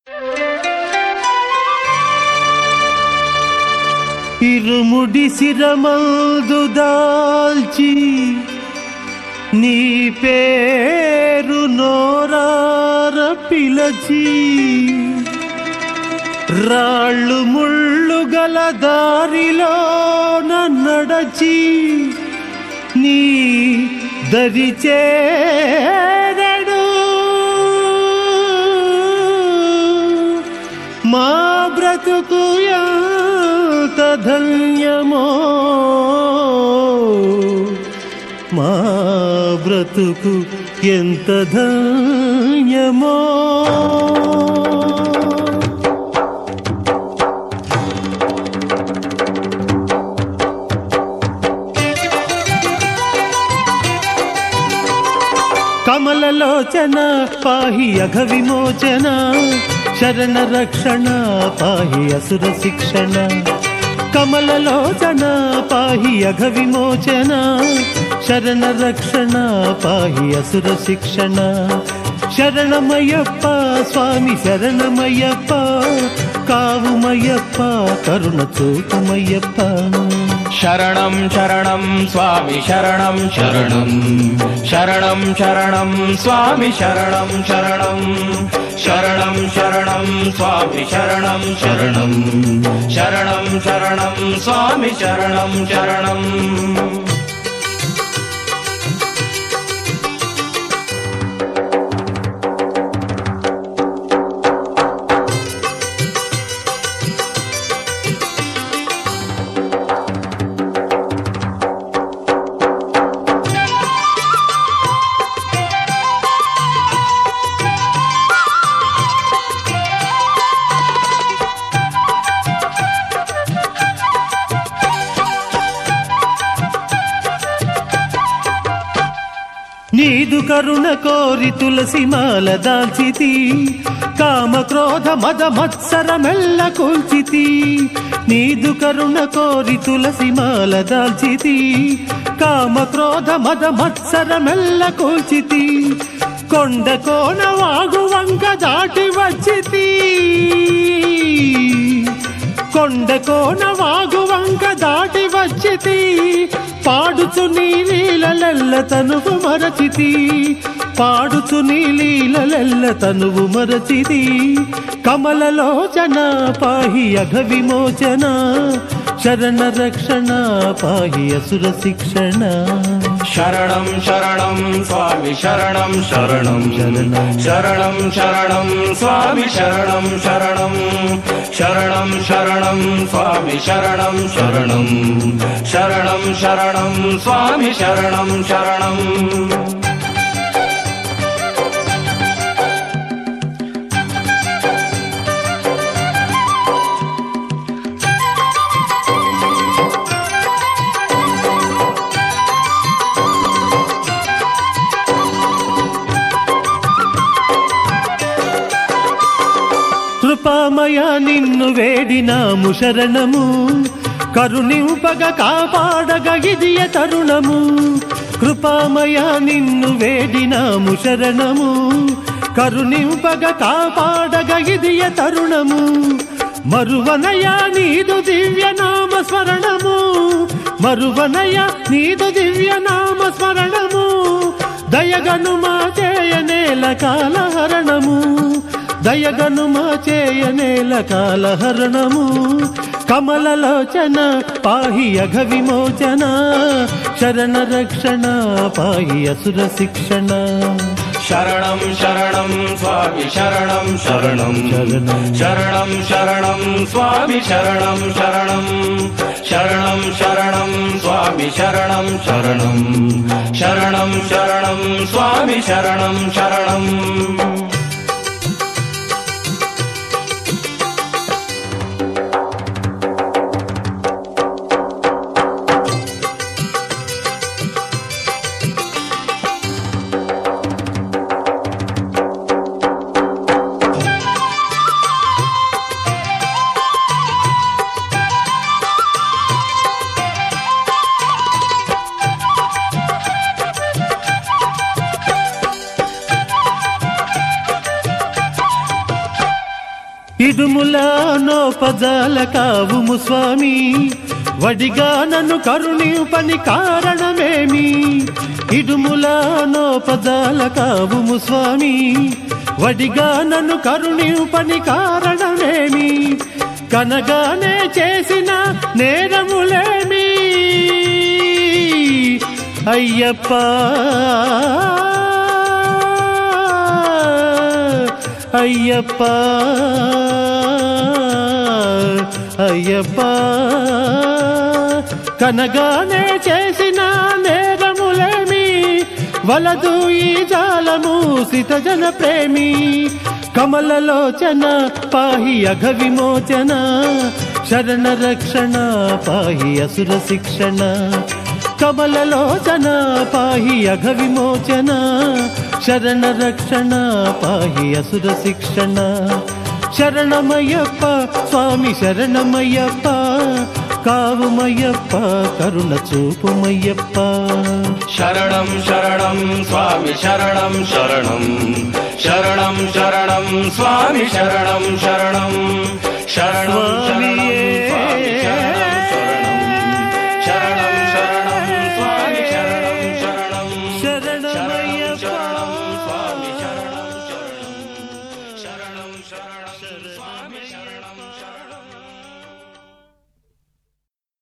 ఇరుముడి శిరమందు దాల్చి నీ పేరు నోరార పిలచి రాళ్ళు ముళ్ళు గల దారిలో నడచి నీ దరి చేరడు మా బ్రతుకు ఎంత ధన్యమో మా బ్రతుకు ఎంత ధన్యమో కమలలోచన పాహి అఘ విమోచన శరణ రక్షణ పాహి అసుర శిక్షణ కమలలోచన పాహి అఘ విమోచన శరణ రక్షణ పాహి అసుర శిక్షణ శరణమయ్యప్ప స్వామి శరణమయ్యప్ప కావుమయ్యప్ప కరుణ చూపుమయ్యప్ప శరణం శరణం స్వామి శరణం శరణం శరణం శరణం స్వామి శరణం శరణం శరణం శరణం స్వామి శరణం శరణం శరణం శరణం స్వామి శరణం శరణం నీదు కరుణ కోరి తులసి మాల దాల్చితి కామ క్రోధ మద మత్సర మెల్ల కూల్చితి నీదు కరుణ కోరి తులసి మాల దాల్చితి కామ క్రోధ మద మత్సర మెల్ల కూల్చితి కొండ కోన వాగు వంక దాటి వచ్చితి కొండ కోన వాగు వంక దాటి వచ్చితి పాడుచు నీ లీలలెల్ల తనువు మరచితి పాడుచు నీ లీలలెల్ల తనువు మరచితి కమలలోచన పాహి అఘ విమోచన శరణ రక్షణ పాహి అసుర శిక్షణ శరణం శరణం స్వామి శరణం శరణం శరణం శరణం స్వామి శరణం శరణం శరణం శరణం స్వామి శరణం శరణం శరణం శరణం స్వామి శరణం శరణం కృపామయ నిన్ను వేడినాము శరణము కరుణింపగ కాపాడగ ఇదియ తరుణము కృపామయ నిన్ను వేడినాము శరణము కరుణింపగ కాపాడగ ఇదియ తరుణము మరువనయ నీదు దివ్య నామ స్మరణము మరువనయ నీదు దివ్య నామ స్మరణము దయగను మా చేయనేల కాలహరణము దయగను మా చేయనేల కాలహరణము కమలలోచన పాహి అఘ విమోచన శరణ రక్షణ పాహి అసుర శిక్షణ శరణం శరణం స్వామి శరణం శరణం శరణం శరణం స్వామి శరణం శరణం శరణం శరణం స్వామి శరణం శరణం శరణం శరణం స్వామి శరణం శరణం ఇడుముల నోపజాల కావుము స్వామి, వడిగా నన్ను కరుణింపని కారణమేమి? ఇడుముల నోపజాల కావుము స్వామి, వడిగా నన్ను కరుణింపని కారణమేమి? కనగానే చేసిన నేరములేమి? అయ్యప్ప అయ్యప్ప అయ్యప్ప, కనగానే చేసిన నేరములేమి? వలదు ఈ జాలము సిత జన ప్రేమి. కమలలోచన పాహి అఘ విమోచన, శరణ రక్షణ పాహి అసుర శిక్షణ. కమలలోచన పాహి అఘ విమోచన, శరణ రక్షణ పాహి అసుర శిక్షణ. శరణమయ్యప్ప స్వామి శరణమయ్యప్ప, కావుమయ్యప్ప కరుణ చూపుమయ్యప్ప. శరణం శరణం స్వామి శరణం శరణం, శరణం శరణం స్వామి శరణం శరణం.